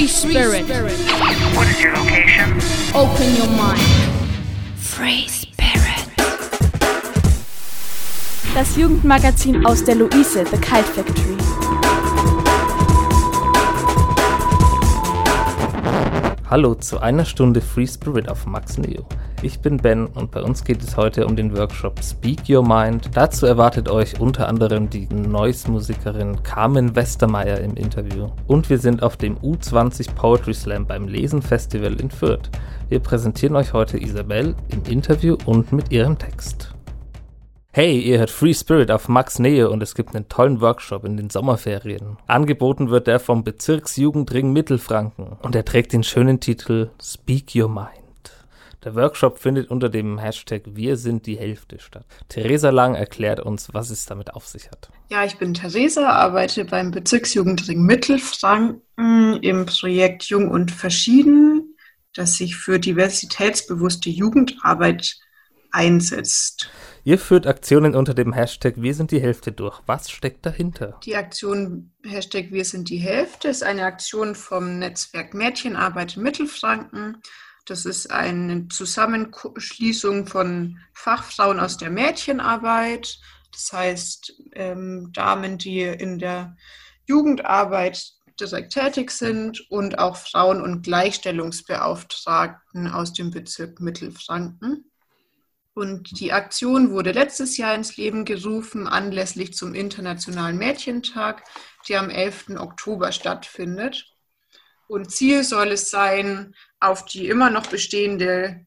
Spirit. What is your location? Open your mind. Free Spirit. Das Jugendmagazin aus der Luise, The Kite Factory. Hallo zu einer Stunde Free Spirit auf Max Neo. Ich bin Ben und bei uns geht es heute um den Workshop Speak Your Mind. Dazu erwartet euch unter anderem die Noise-Musikerin Carmen Westermeier im Interview. Und wir sind auf dem U20 Poetry Slam beim Lesen-Festival in Fürth. Wir präsentieren euch heute Isabel im Interview und mit ihrem Text. Hey, ihr hört Free Spirit auf Max Neo und es gibt einen tollen Workshop in den Sommerferien. Angeboten wird der vom Bezirksjugendring Mittelfranken und er trägt den schönen Titel Speak Your Mind. Der Workshop findet unter dem Hashtag Wir sind die Hälfte statt. Theresa Lang erklärt uns, was es damit auf sich hat. Ja, ich bin Theresa, arbeite beim Bezirksjugendring Mittelfranken im Projekt Jung und Verschieden, das sich für diversitätsbewusste Jugendarbeit einsetzt. Ihr führt Aktionen unter dem Hashtag Wir sind die Hälfte durch. Was steckt dahinter? Die Aktion Hashtag Wir sind die Hälfte ist eine Aktion vom Netzwerk Mädchenarbeit in Mittelfranken. Das ist eine Zusammenschließung von Fachfrauen aus der Mädchenarbeit. Das heißt, Damen, die in der Jugendarbeit direkt tätig sind und auch Frauen- und Gleichstellungsbeauftragten aus dem Bezirk Mittelfranken. Und die Aktion wurde letztes Jahr ins Leben gerufen, anlässlich zum Internationalen Mädchentag, der am 11. Oktober stattfindet. Und Ziel soll es sein, auf die immer noch bestehende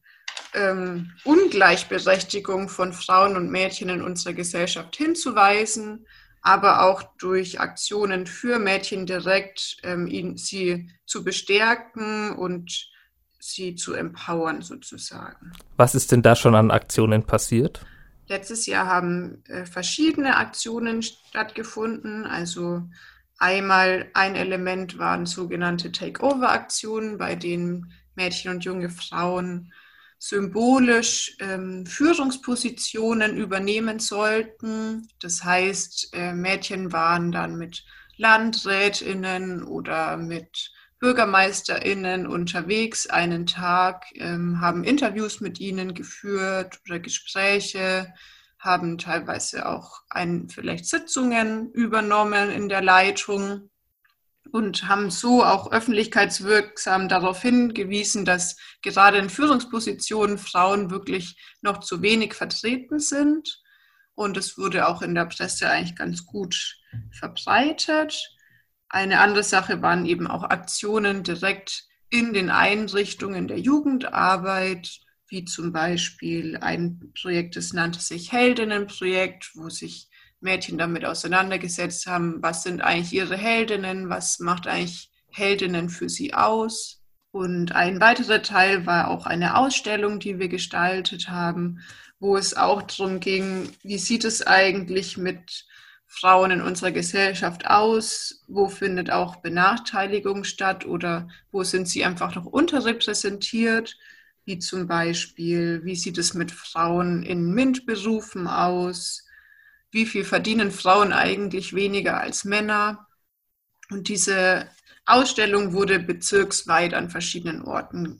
Ungleichberechtigung von Frauen und Mädchen in unserer Gesellschaft hinzuweisen, aber auch durch Aktionen für Mädchen direkt sie zu bestärken und sie zu empowern sozusagen. Was ist denn da schon an Aktionen passiert? Letztes Jahr haben verschiedene Aktionen stattgefunden. Also einmal ein Element waren sogenannte Takeover-Aktionen, bei denen Mädchen und junge Frauen symbolisch Führungspositionen übernehmen sollten. Das heißt, Mädchen waren dann mit LandrätInnen oder mit BürgermeisterInnen unterwegs einen Tag, haben Interviews mit ihnen geführt oder Gespräche, haben teilweise auch vielleicht Sitzungen übernommen in der Leitung und haben so auch öffentlichkeitswirksam darauf hingewiesen, dass gerade in Führungspositionen Frauen wirklich noch zu wenig vertreten sind. Und es wurde auch in der Presse eigentlich ganz gut verbreitet. Eine andere Sache waren eben auch Aktionen direkt in den Einrichtungen der Jugendarbeit, wie zum Beispiel ein Projekt, das nannte sich Heldinnenprojekt, wo sich Mädchen damit auseinandergesetzt haben, was sind eigentlich ihre Heldinnen, was macht eigentlich Heldinnen für sie aus. Und ein weiterer Teil war auch eine Ausstellung, die wir gestaltet haben, wo es auch darum ging, wie sieht es eigentlich mit Frauen in unserer Gesellschaft aus, wo findet auch Benachteiligung statt oder wo sind sie einfach noch unterrepräsentiert, wie zum Beispiel, wie sieht es mit Frauen in MINT-Berufen aus, wie viel verdienen Frauen eigentlich weniger als Männer. Und diese Ausstellung wurde bezirksweit an verschiedenen Orten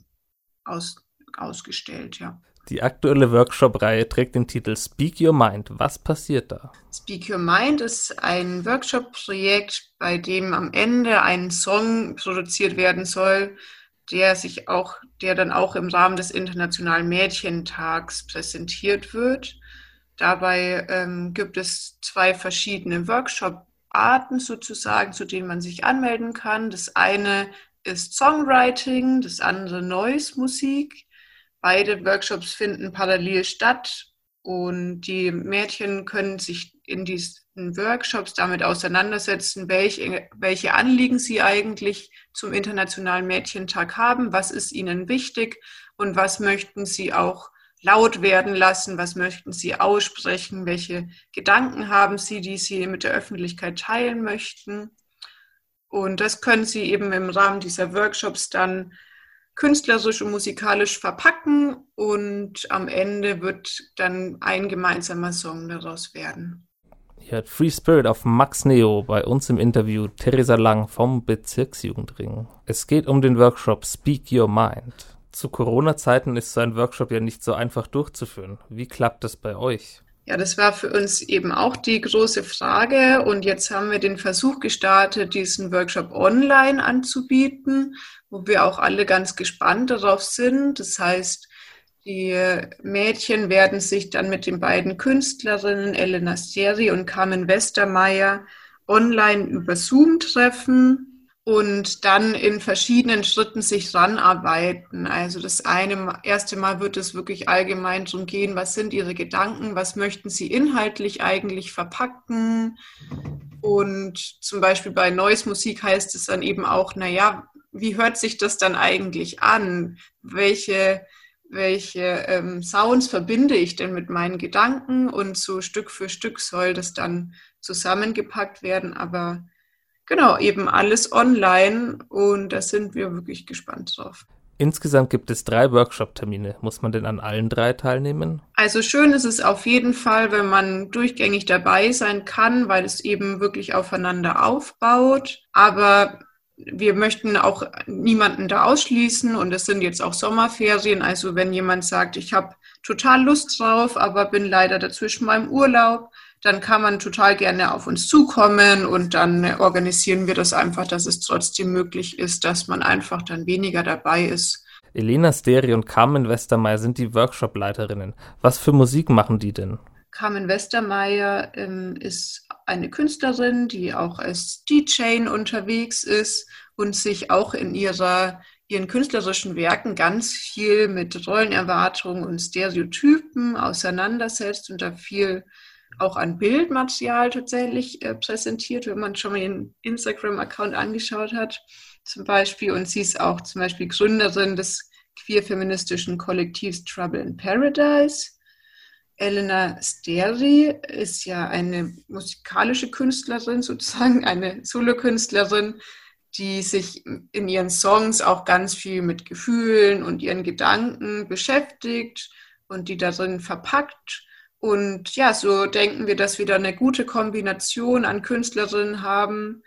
ausgestellt, ja. Die aktuelle Workshop-Reihe trägt den Titel Speak Your Mind. Was passiert da? Speak Your Mind ist ein Workshop-Projekt, bei dem am Ende ein Song produziert werden soll, der dann auch im Rahmen des Internationalen Mädchentags präsentiert wird. Dabei gibt es 2 verschiedene Workshop-Arten sozusagen, zu denen man sich anmelden kann. Das eine ist Songwriting, das andere Noise-Musik. Beide Workshops finden parallel statt und die Mädchen können sich in diesen Workshops damit auseinandersetzen, welche Anliegen sie eigentlich zum Internationalen Mädchentag haben, was ist ihnen wichtig und was möchten sie auch laut werden lassen, was möchten sie aussprechen, welche Gedanken haben sie, die sie mit der Öffentlichkeit teilen möchten. Und das können sie eben im Rahmen dieser Workshops dann künstlerisch und musikalisch verpacken und am Ende wird dann ein gemeinsamer Song daraus werden. Ihr hört Free Spirit auf Max Neo, bei uns im Interview Theresa Lang vom Bezirksjugendring. Es geht um den Workshop Speak Your Mind. Zu Corona-Zeiten ist so ein Workshop ja nicht so einfach durchzuführen. Wie klappt das bei euch? Ja, das war für uns eben auch die große Frage und jetzt haben wir den Versuch gestartet, diesen Workshop online anzubieten, wo wir auch alle ganz gespannt darauf sind. Das heißt, die Mädchen werden sich dann mit den beiden Künstlerinnen Elena Steri und Carmen Westermeier online über Zoom treffen und dann in verschiedenen Schritten sich ranarbeiten. Also das erste Mal wird es wirklich allgemein darum gehen, was sind ihre Gedanken, was möchten sie inhaltlich eigentlich verpacken. Und zum Beispiel bei Noise Musik heißt es dann eben auch, wie hört sich das dann eigentlich an? Welche Sounds verbinde ich denn mit meinen Gedanken? Und so Stück für Stück soll das dann zusammengepackt werden, aber genau, eben alles online und da sind wir wirklich gespannt drauf. Insgesamt gibt es 3 Workshop-Termine. Muss man denn an allen 3 teilnehmen? Also schön ist es auf jeden Fall, wenn man durchgängig dabei sein kann, weil es eben wirklich aufeinander aufbaut. Aber wir möchten auch niemanden da ausschließen und es sind jetzt auch Sommerferien. Also wenn jemand sagt, ich habe total Lust drauf, aber bin leider dazwischen meinem Urlaub, dann kann man total gerne auf uns zukommen und dann organisieren wir das einfach, dass es trotzdem möglich ist, dass man einfach dann weniger dabei ist. Elena Steri und Carmen Westermeier sind die Workshop-Leiterinnen. Was für Musik machen die denn? Carmen Westermeier ist eine Künstlerin, die auch als DJ unterwegs ist und sich auch in ihren künstlerischen Werken ganz viel mit Rollenerwartungen und Stereotypen auseinandersetzt und da viel auch an Bildmaterial tatsächlich präsentiert, wenn man schon mal ihren Instagram-Account angeschaut hat zum Beispiel. Und sie ist auch zum Beispiel Gründerin des queer-feministischen Kollektivs Trouble in Paradise. Elena Steri ist ja eine musikalische Künstlerin, sozusagen eine Solokünstlerin, die sich in ihren Songs auch ganz viel mit Gefühlen und ihren Gedanken beschäftigt und die darin verpackt. Und ja, so denken wir, dass wir da eine gute Kombination an Künstlerinnen haben,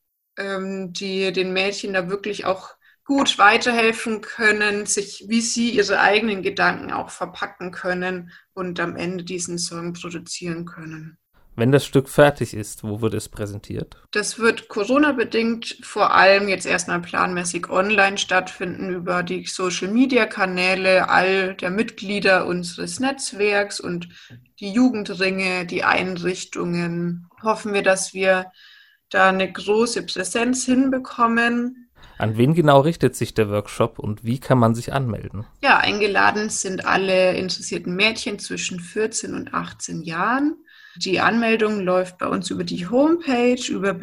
die den Mädchen da wirklich auch gut weiterhelfen können, wie sie ihre eigenen Gedanken auch verpacken können und am Ende diesen Song produzieren können. Wenn das Stück fertig ist, wo wird es präsentiert? Das wird Corona-bedingt vor allem jetzt erstmal planmäßig online stattfinden über die Social-Media-Kanäle all der Mitglieder unseres Netzwerks und die Jugendringe, die Einrichtungen. Hoffen wir, dass wir da eine große Präsenz hinbekommen. An wen genau richtet sich der Workshop und wie kann man sich anmelden? Ja, eingeladen sind alle interessierten Mädchen zwischen 14 und 18 Jahren. Die Anmeldung läuft bei uns über die Homepage, über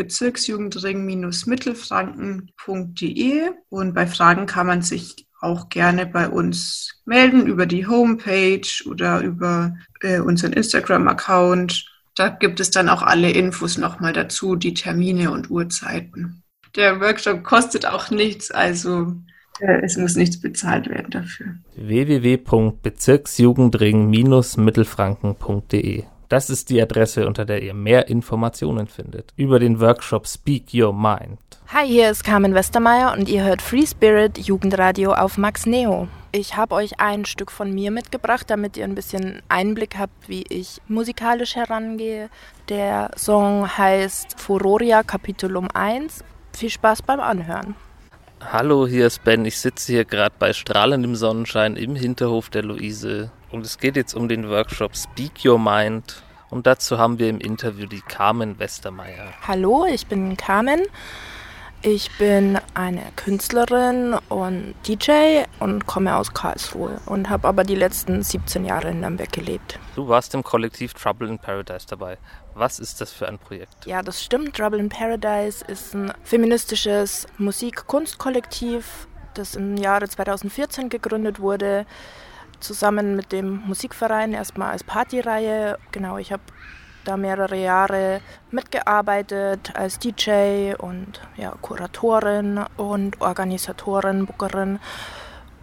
bezirksjugendring-mittelfranken.de und bei Fragen kann man sich auch gerne bei uns melden über die Homepage oder über unseren Instagram-Account. Da gibt es dann auch alle Infos nochmal dazu, die Termine und Uhrzeiten. Der Workshop kostet auch nichts, also es muss nichts bezahlt werden dafür. www.bezirksjugendring-mittelfranken.de. Das ist die Adresse, unter der ihr mehr Informationen findet über den Workshop Speak Your Mind. Hi, hier ist Carmen Westermeier und ihr hört Free Spirit Jugendradio auf Max Neo. Ich habe euch ein Stück von mir mitgebracht, damit ihr ein bisschen Einblick habt, wie ich musikalisch herangehe. Der Song heißt Furoria Capitulum 1. Viel Spaß beim Anhören. Hallo, hier ist Ben. Ich sitze hier gerade bei strahlendem Sonnenschein im Hinterhof der Luise. Und es geht jetzt um den Workshop Speak Your Mind. Und dazu haben wir im Interview die Carmen Westermeier. Hallo, ich bin Carmen. Ich bin eine Künstlerin und DJ und komme aus Karlsruhe und habe aber die letzten 17 Jahre in Nürnberg gelebt. Du warst im Kollektiv Trouble in Paradise dabei. Was ist das für ein Projekt? Ja, das stimmt. Trouble in Paradise ist ein feministisches Musik-Kunst-Kollektiv, das im Jahre 2014 gegründet wurde, zusammen mit dem Musikverein, erstmal als Partyreihe. Genau, ich habe da mehrere Jahre mitgearbeitet als DJ und ja, Kuratorin und Organisatorin, Bookerin.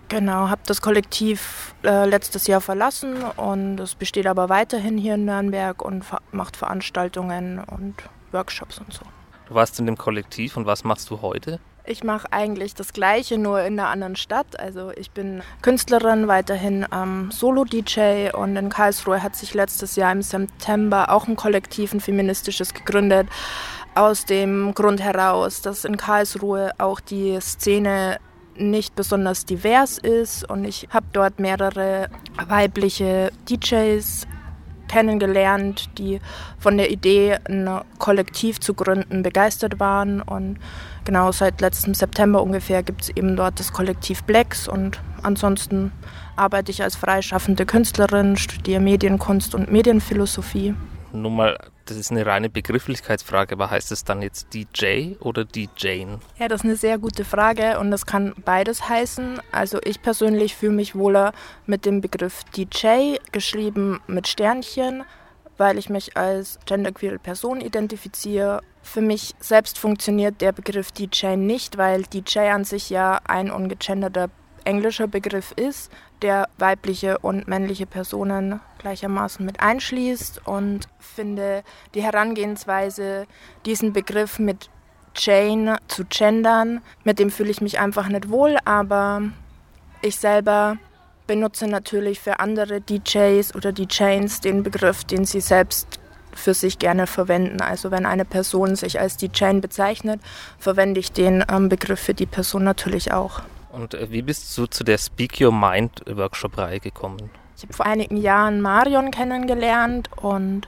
Genau, habe das Kollektiv letztes Jahr verlassen und es besteht aber weiterhin hier in Nürnberg und macht Veranstaltungen und Workshops und so. Du warst in dem Kollektiv und was machst du heute? Ich mache eigentlich das Gleiche, nur in einer anderen Stadt. Also ich bin Künstlerin, weiterhin Solo-DJ und in Karlsruhe hat sich letztes Jahr im September auch ein Kollektiv, ein feministisches, gegründet. Aus dem Grund heraus, dass in Karlsruhe auch die Szene nicht besonders divers ist und ich habe dort mehrere weibliche DJs kennengelernt, die von der Idee, ein Kollektiv zu gründen, begeistert waren und genau seit letztem September ungefähr gibt es eben dort das Kollektiv Blacks und ansonsten arbeite ich als freischaffende Künstlerin, studiere Medienkunst und Medienphilosophie. Nun mal, das ist eine reine Begrifflichkeitsfrage, aber heißt es dann jetzt DJ oder DJing? Ja, das ist eine sehr gute Frage und das kann beides heißen. Also ich persönlich fühle mich wohler mit dem Begriff DJ, geschrieben mit Sternchen, weil ich mich als genderqueere Person identifiziere. Für mich selbst funktioniert der Begriff DJ nicht, weil DJ an sich ja ein ungegenderter englischer Begriff ist, der weibliche und männliche Personen gleichermaßen mit einschließt und finde die Herangehensweise, diesen Begriff mit Jane zu gendern, mit dem fühle ich mich einfach nicht wohl, aber ich selber benutze natürlich für andere DJs oder DJs den Begriff, den sie selbst für sich gerne verwenden. Also wenn eine Person sich als DJ bezeichnet, verwende ich den Begriff für die Person natürlich auch. Und wie bist du zu der Speak Your Mind Workshop-Reihe gekommen? Ich habe vor einigen Jahren Marion kennengelernt und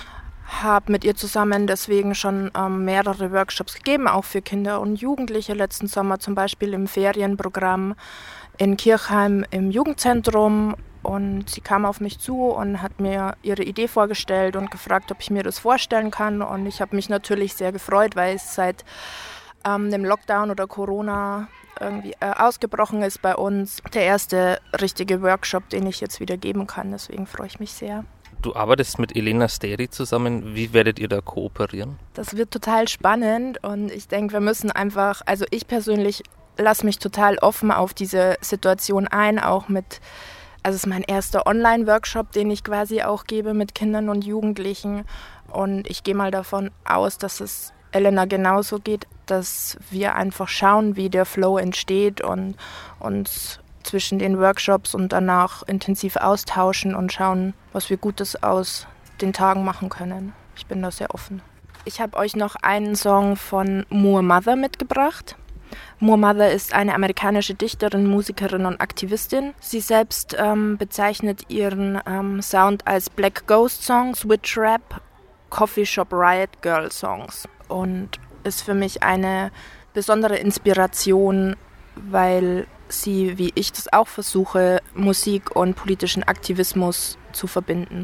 habe mit ihr zusammen deswegen schon mehrere Workshops gegeben, auch für Kinder und Jugendliche. Letzten Sommer zum Beispiel im Ferienprogramm in Kirchheim im Jugendzentrum. Und sie kam auf mich zu und hat mir ihre Idee vorgestellt und gefragt, ob ich mir das vorstellen kann. Und ich habe mich natürlich sehr gefreut, weil es seit dem Lockdown oder Corona irgendwie ausgebrochen ist bei uns. Der erste richtige Workshop, den ich jetzt wieder geben kann. Deswegen freue ich mich sehr. Du arbeitest mit Elena Steri zusammen. Wie werdet ihr da kooperieren? Das wird total spannend und ich denke, wir müssen einfach, also ich persönlich lasse mich total offen auf diese Situation ein, auch mit, also es ist mein erster Online-Workshop, den ich quasi auch gebe mit Kindern und Jugendlichen und ich gehe mal davon aus, dass es Elena genauso geht, dass wir einfach schauen, wie der Flow entsteht und uns zwischen den Workshops und danach intensiv austauschen und schauen, was wir Gutes aus den Tagen machen können. Ich bin da sehr offen. Ich habe euch noch einen Song von Moor Mother mitgebracht. Moor Mother ist eine amerikanische Dichterin, Musikerin und Aktivistin. Sie selbst bezeichnet ihren Sound als Black Ghost Songs, Witch Rap, Coffee Shop Riot Girl Songs und ist für mich eine besondere Inspiration, weil sie, wie ich das auch versuche, Musik und politischen Aktivismus zu verbinden.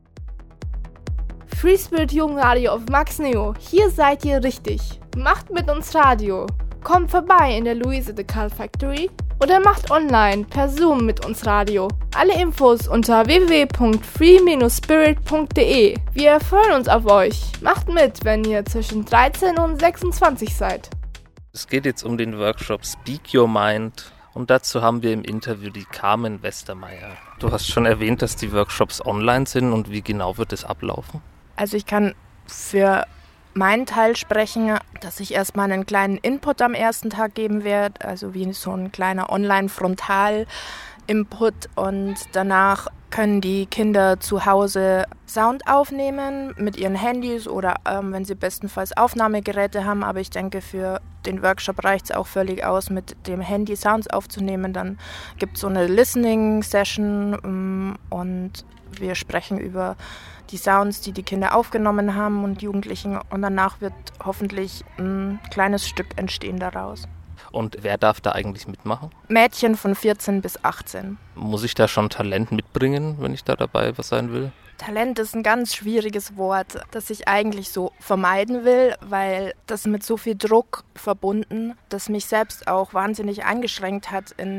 Free Spirit Jugendradio auf Max Neo. Hier seid ihr richtig. Macht mit uns Radio. Kommt vorbei in der Louise de Carl Factory oder macht online per Zoom mit uns Radio. Alle Infos unter www.free-spirit.de. Wir freuen uns auf euch. Macht mit, wenn ihr zwischen 13 und 26 seid. Es geht jetzt um den Workshop Speak Your Mind und dazu haben wir im Interview die Carmen Westermeier. Du hast schon erwähnt, dass die Workshops online sind und wie genau wird es ablaufen? Also ich kann für meinen Teil sprechen, dass ich erstmal einen kleinen Input am ersten Tag geben werde, also wie so ein kleiner Online-Frontal-Input und danach können die Kinder zu Hause Sound aufnehmen mit ihren Handys oder wenn sie bestenfalls Aufnahmegeräte haben, aber ich denke, für den Workshop reicht es auch völlig aus, mit dem Handy Sounds aufzunehmen. Dann gibt es so eine Listening-Session und wir sprechen über die Sounds, die die Kinder aufgenommen haben und Jugendlichen und danach wird hoffentlich ein kleines Stück entstehen daraus. Und wer darf da eigentlich mitmachen? Mädchen von 14 bis 18. Muss ich da schon Talent mitbringen, wenn ich da dabei sein will? Talent ist ein ganz schwieriges Wort, das ich eigentlich so vermeiden will, weil das mit so viel Druck verbunden, das mich selbst auch wahnsinnig eingeschränkt hat in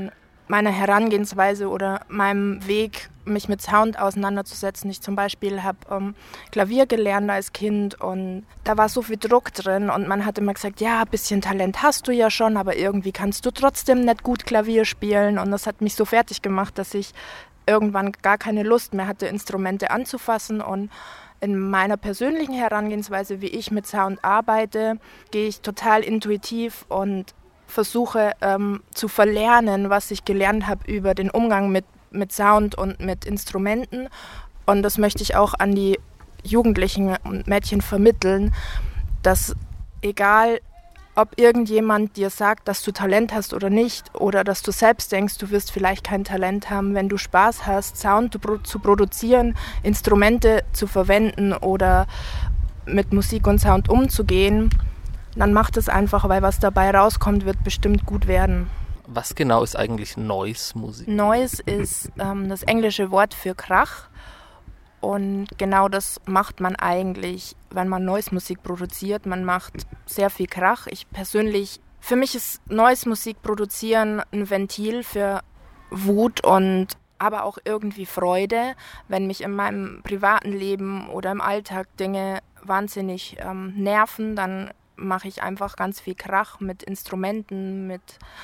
meiner Herangehensweise oder meinem Weg, mich mit Sound auseinanderzusetzen. Ich zum Beispiel habe Klavier gelernt als Kind und da war so viel Druck drin und man hat immer gesagt, ja, ein bisschen Talent hast du ja schon, aber irgendwie kannst du trotzdem nicht gut Klavier spielen und das hat mich so fertig gemacht, dass ich irgendwann gar keine Lust mehr hatte, Instrumente anzufassen und in meiner persönlichen Herangehensweise, wie ich mit Sound arbeite, gehe ich total intuitiv und versuche zu verlernen, was ich gelernt habe über den Umgang mit Sound und mit Instrumenten. Und das möchte ich auch an die Jugendlichen und Mädchen vermitteln, dass egal, ob irgendjemand dir sagt, dass du Talent hast oder nicht, oder dass du selbst denkst, du wirst vielleicht kein Talent haben, wenn du Spaß hast, Sound zu produzieren, Instrumente zu verwenden oder mit Musik und Sound umzugehen, dann mach das einfach, weil was dabei rauskommt, wird bestimmt gut werden. Was genau ist eigentlich Noise-Musik? Noise ist das englische Wort für Krach. Und genau das macht man eigentlich, wenn man Noise-Musik produziert. Man macht sehr viel Krach. Für mich ist Noise-Musik produzieren ein Ventil für Wut und aber auch irgendwie Freude, wenn mich in meinem privaten Leben oder im Alltag Dinge wahnsinnig nerven, dann mache ich einfach ganz viel Krach mit Instrumenten, mit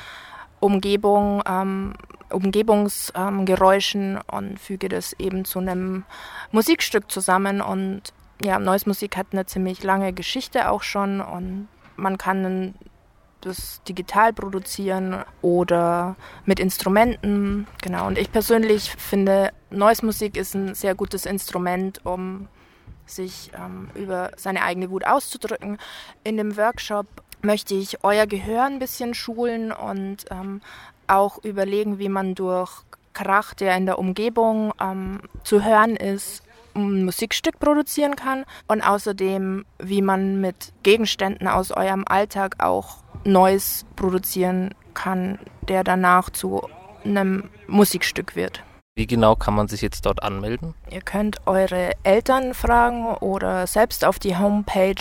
Umgebungsgeräuschen und füge das eben zu einem Musikstück zusammen. Und ja, Noise-Musik hat eine ziemlich lange Geschichte auch schon und man kann das digital produzieren oder mit Instrumenten. Genau. Und ich persönlich finde, Noise-Musik ist ein sehr gutes Instrument, um sich über seine eigene Wut auszudrücken. In dem Workshop möchte ich euer Gehör ein bisschen schulen und auch überlegen, wie man durch Krach, der in der Umgebung zu hören ist, ein Musikstück produzieren kann und außerdem, wie man mit Gegenständen aus eurem Alltag auch Noise produzieren kann, der danach zu einem Musikstück wird. Wie genau kann man sich jetzt dort anmelden? Ihr könnt eure Eltern fragen oder selbst auf die Homepage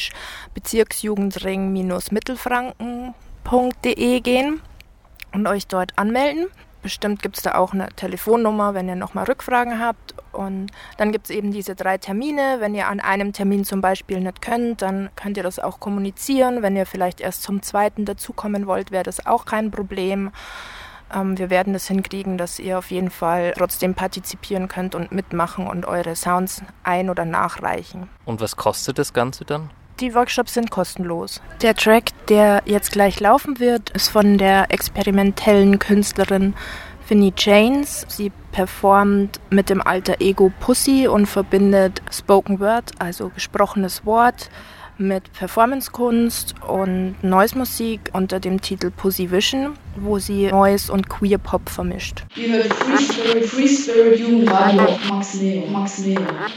bezirksjugendring-mittelfranken.de gehen und euch dort anmelden. Bestimmt gibt es da auch eine Telefonnummer, wenn ihr nochmal Rückfragen habt. Und dann gibt es eben diese 3 Termine. Wenn ihr an einem Termin zum Beispiel nicht könnt, dann könnt ihr das auch kommunizieren. Wenn ihr vielleicht erst zum 2. dazukommen wollt, wäre das auch kein Problem. Wir werden das hinkriegen, dass ihr auf jeden Fall trotzdem partizipieren könnt und mitmachen und eure Sounds ein- oder nachreichen. Und was kostet das Ganze dann? Die Workshops sind kostenlos. Der Track, der jetzt gleich laufen wird, ist von der experimentellen Künstlerin Finny Janes. Sie performt mit dem alter Ego Pussy und verbindet Spoken Word, also gesprochenes Wort, mit Performancekunst und Noise-Musik unter dem Titel Pussy Vision, wo sie Noise und Queer Pop vermischt. Ihr hört Free Spirit Jugendradio auf Max Neo.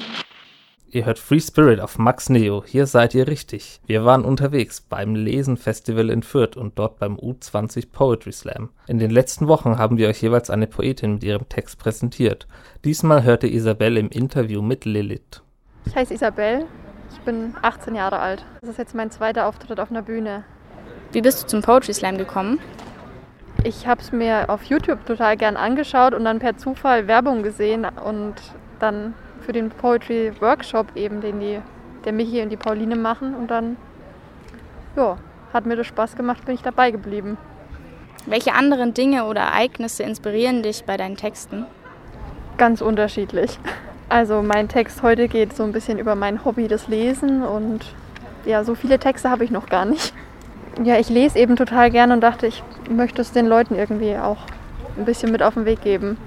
Ihr hört Free Spirit auf Max Neo. Hier seid ihr richtig. Wir waren unterwegs beim Lesen-Festival in Fürth und dort beim U20 Poetry Slam. In den letzten Wochen haben wir euch jeweils eine Poetin mit ihrem Text präsentiert. Diesmal hörte Isabel im Interview mit Lilith. Ich heiße Isabel. Ich bin 18 Jahre alt. Das ist jetzt mein 2. Auftritt auf einer Bühne. Wie bist du zum Poetry Slam gekommen? Ich habe es mir auf YouTube total gern angeschaut und dann per Zufall Werbung gesehen und dann für den Poetry Workshop eben, den der Michi und die Pauline machen. Und dann, ja, hat mir das Spaß gemacht, bin ich dabei geblieben. Welche anderen Dinge oder Ereignisse inspirieren dich bei deinen Texten? Ganz unterschiedlich. Also mein Text heute geht so ein bisschen über mein Hobby, das Lesen, und ja, so viele Texte habe ich noch gar nicht. Ja, ich lese eben total gern und dachte, ich möchte es den Leuten irgendwie auch ein bisschen mit auf den Weg geben.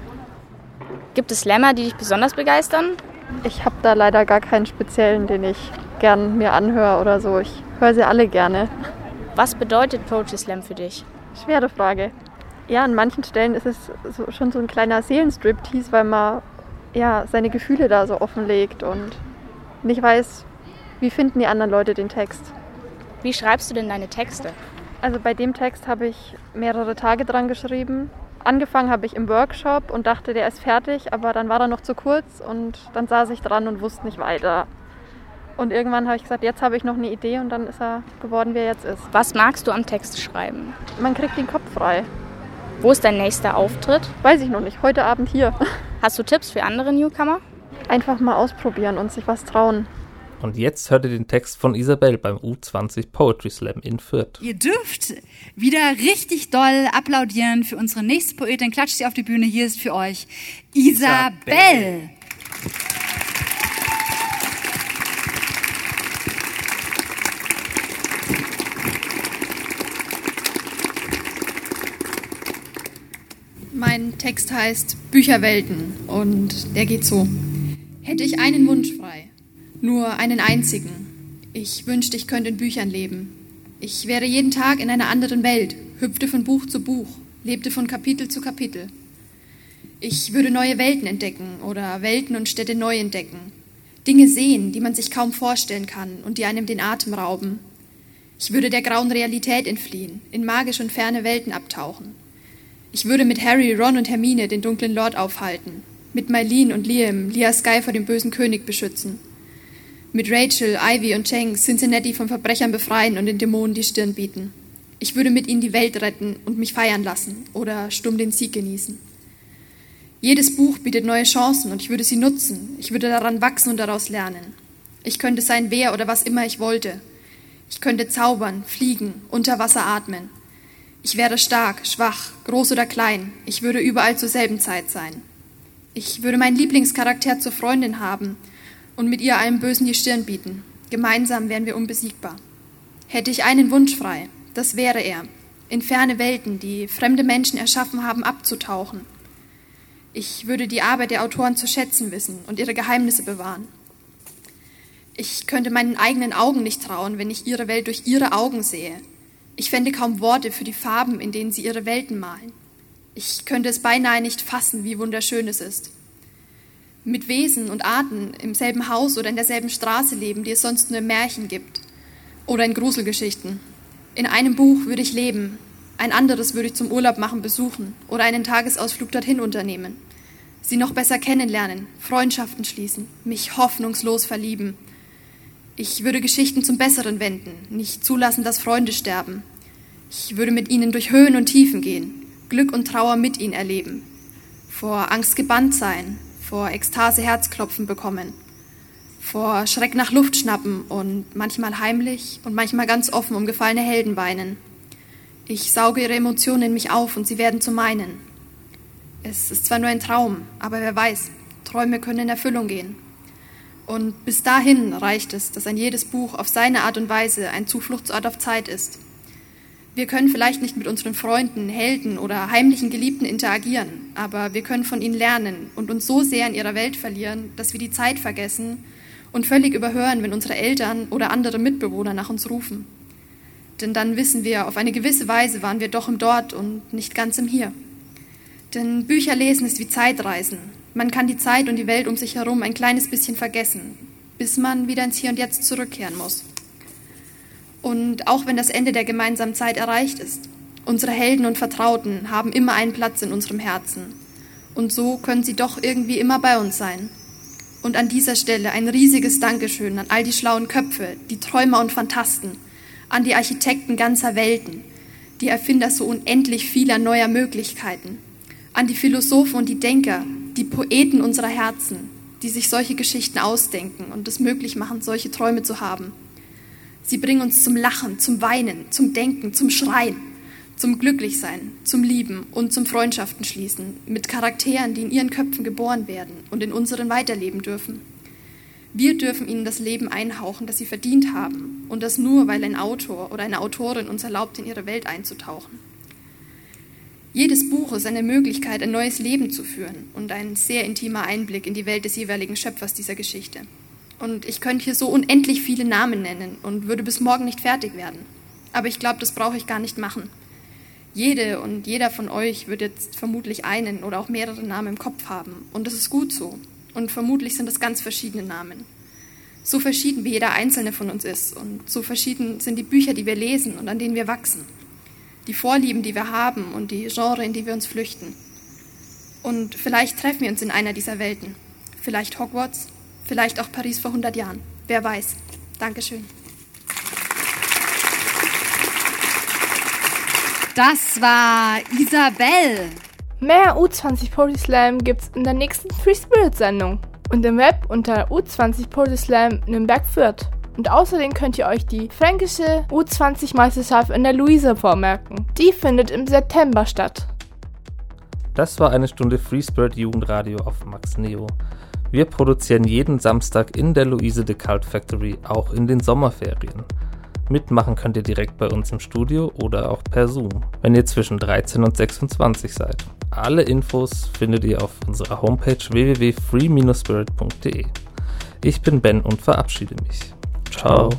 Gibt es Slammer, die dich besonders begeistern? Ich habe da leider gar keinen speziellen, den ich gern mir anhöre oder so. Ich höre sie alle gerne. Was bedeutet Poetry Slam für dich? Schwere Frage. Ja, an manchen Stellen ist es schon so ein kleiner Seelenstriptease, weil man seine Gefühle da so offenlegt und nicht weiß, wie finden die anderen Leute den Text. Wie schreibst du denn deine Texte? Also bei dem Text habe ich mehrere Tage dran geschrieben. Angefangen habe ich im Workshop und dachte, der ist fertig, aber dann war er noch zu kurz und dann saß ich dran und wusste nicht weiter. Und irgendwann habe ich gesagt, jetzt habe ich noch eine Idee, und dann ist er geworden, wie er jetzt ist. Was magst du am Text schreiben? Man kriegt den Kopf frei. Wo ist dein nächster Auftritt? Weiß ich noch nicht, heute Abend hier. Hast du Tipps für andere Newcomer? Einfach mal ausprobieren und sich was trauen. Und jetzt hört ihr den Text von Isabel beim U20 Poetry Slam in Fürth. Ihr dürft wieder richtig doll applaudieren für unsere nächste Poetin. Klatscht sie auf die Bühne. Hier ist für euch Isabel. Mein Text heißt Bücherwelten und der geht so. Hätte ich einen Wunsch frei, nur einen einzigen. Ich wünschte, ich könnte in Büchern leben. Ich wäre jeden Tag in einer anderen Welt, hüpfte von Buch zu Buch, lebte von Kapitel zu Kapitel. Ich würde neue Welten entdecken oder Welten und Städte neu entdecken. Dinge sehen, die man sich kaum vorstellen kann und die einem den Atem rauben. Ich würde der grauen Realität entfliehen, in magische und ferne Welten abtauchen. Ich würde mit Harry, Ron und Hermine den dunklen Lord aufhalten, mit Mylene und Liam Lia Skye vor dem bösen König beschützen, mit Rachel, Ivy und Chang Cincinnati von Verbrechern befreien und den Dämonen die Stirn bieten. Ich würde mit ihnen die Welt retten und mich feiern lassen oder stumm den Sieg genießen. Jedes Buch bietet neue Chancen und ich würde sie nutzen. Ich würde daran wachsen und daraus lernen. Ich könnte sein, wer oder was immer ich wollte. Ich könnte zaubern, fliegen, unter Wasser atmen. Ich wäre stark, schwach, groß oder klein. Ich würde überall zur selben Zeit sein. Ich würde meinen Lieblingscharakter zur Freundin haben und mit ihr allem Bösen die Stirn bieten. Gemeinsam wären wir unbesiegbar. Hätte ich einen Wunsch frei, das wäre er, in ferne Welten, die fremde Menschen erschaffen haben, abzutauchen. Ich würde die Arbeit der Autoren zu schätzen wissen und ihre Geheimnisse bewahren. Ich könnte meinen eigenen Augen nicht trauen, wenn ich ihre Welt durch ihre Augen sehe. Ich fände kaum Worte für die Farben, in denen sie ihre Welten malen. Ich könnte es beinahe nicht fassen, wie wunderschön es ist. Mit Wesen und Arten im selben Haus oder in derselben Straße leben, die es sonst nur im Märchen gibt. Oder in Gruselgeschichten. In einem Buch würde ich leben, ein anderes würde ich zum Urlaub machen besuchen oder einen Tagesausflug dorthin unternehmen. Sie noch besser kennenlernen, Freundschaften schließen, mich hoffnungslos verlieben. Ich würde Geschichten zum Besseren wenden, nicht zulassen, dass Freunde sterben. Ich würde mit ihnen durch Höhen und Tiefen gehen, Glück und Trauer mit ihnen erleben. Vor Angst gebannt sein, vor Ekstase Herzklopfen bekommen, vor Schreck nach Luft schnappen und manchmal heimlich und manchmal ganz offen um gefallene Helden weinen. Ich sauge ihre Emotionen in mich auf und sie werden zu meinen. Es ist zwar nur ein Traum, aber wer weiß, Träume können in Erfüllung gehen. Und bis dahin reicht es, dass ein jedes Buch auf seine Art und Weise ein Zufluchtsort auf Zeit ist. Wir können vielleicht nicht mit unseren Freunden, Helden oder heimlichen Geliebten interagieren, aber wir können von ihnen lernen und uns so sehr in ihrer Welt verlieren, dass wir die Zeit vergessen und völlig überhören, wenn unsere Eltern oder andere Mitbewohner nach uns rufen. Denn dann wissen wir, auf eine gewisse Weise waren wir doch im Dort und nicht ganz im Hier. Denn Bücher lesen ist wie Zeitreisen. Man kann die Zeit und die Welt um sich herum ein kleines bisschen vergessen, bis man wieder ins Hier und Jetzt zurückkehren muss. Und auch wenn das Ende der gemeinsamen Zeit erreicht ist, unsere Helden und Vertrauten haben immer einen Platz in unserem Herzen. Und so können sie doch irgendwie immer bei uns sein. Und an dieser Stelle ein riesiges Dankeschön an all die schlauen Köpfe, die Träumer und Phantasten, an die Architekten ganzer Welten, die Erfinder so unendlich vieler neuer Möglichkeiten, an die Philosophen und die Denker, die Poeten unserer Herzen, die sich solche Geschichten ausdenken und es möglich machen, solche Träume zu haben. Sie bringen uns zum Lachen, zum Weinen, zum Denken, zum Schreien, zum Glücklichsein, zum Lieben und zum Freundschaften schließen, mit Charakteren, die in ihren Köpfen geboren werden und in unseren weiterleben dürfen. Wir dürfen ihnen das Leben einhauchen, das sie verdient haben, und das nur, weil ein Autor oder eine Autorin uns erlaubt, in ihre Welt einzutauchen. Jedes Buch ist eine Möglichkeit, ein neues Leben zu führen und ein sehr intimer Einblick in die Welt des jeweiligen Schöpfers dieser Geschichte. Und ich könnte hier so unendlich viele Namen nennen und würde bis morgen nicht fertig werden. Aber ich glaube, das brauche ich gar nicht machen. Jede und jeder von euch wird jetzt vermutlich einen oder auch mehrere Namen im Kopf haben. Und das ist gut so. Und vermutlich sind das ganz verschiedene Namen. So verschieden wie jeder einzelne von uns ist. Und so verschieden sind die Bücher, die wir lesen und an denen wir wachsen. Die Vorlieben, die wir haben und die Genre, in die wir uns flüchten. Und vielleicht treffen wir uns in einer dieser Welten. Vielleicht Hogwarts, vielleicht auch Paris vor 100 Jahren. Wer weiß. Dankeschön. Das war Isabel. Mehr U20 Poetry Slam gibt's in der nächsten Free Spirit Sendung und im Web unter U20 Poetry Slam Nürnberg-Fürth. Und außerdem könnt ihr euch die fränkische U20-Meisterschaft in der Luise vormerken. Die findet im September statt. Das war eine Stunde Free Spirit Jugendradio auf Max Neo. Wir produzieren jeden Samstag in der Luise de Cult Factory, auch in den Sommerferien. Mitmachen könnt ihr direkt bei uns im Studio oder auch per Zoom, wenn ihr zwischen 13 und 26 seid. Alle Infos findet ihr auf unserer Homepage www.free-spirit.de. Ich bin Ben und verabschiede mich. Ciao.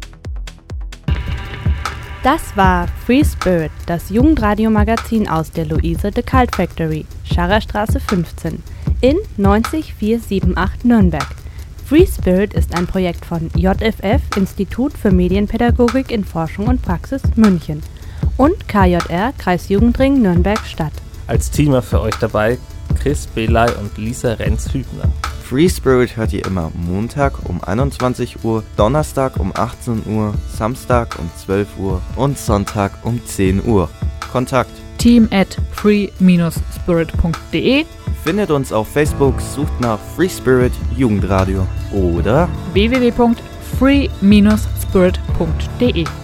Das war Free Spirit, das Jugendradio-Magazin aus der Luise de Cult Factory, Scharrerstraße 15 in 90478 Nürnberg. Free Spirit ist ein Projekt von JFF, Institut für Medienpädagogik in Forschung und Praxis München, und KJR, Kreisjugendring Nürnberg-Stadt. Als Teamer für euch dabei Chris Belay und Lisa Renz-Hübner. Free Spirit hört ihr immer Montag um 21 Uhr, Donnerstag um 18 Uhr, Samstag um 12 Uhr und Sonntag um 10 Uhr. Kontakt: team@free-spirit.de. Findet uns auf Facebook, sucht nach Free Spirit Jugendradio oder www.free-spirit.de.